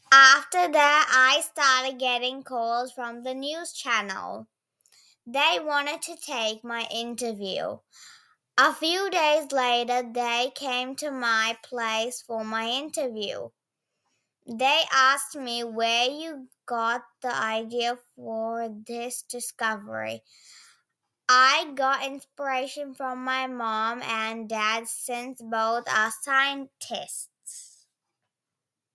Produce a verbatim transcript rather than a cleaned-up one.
After that, I started getting calls from the news channel. They wanted to take my interview. A few days later, they came to my place for my interview. They asked me where you got the idea for this discovery. I got inspiration from my mom and dad since both are scientists.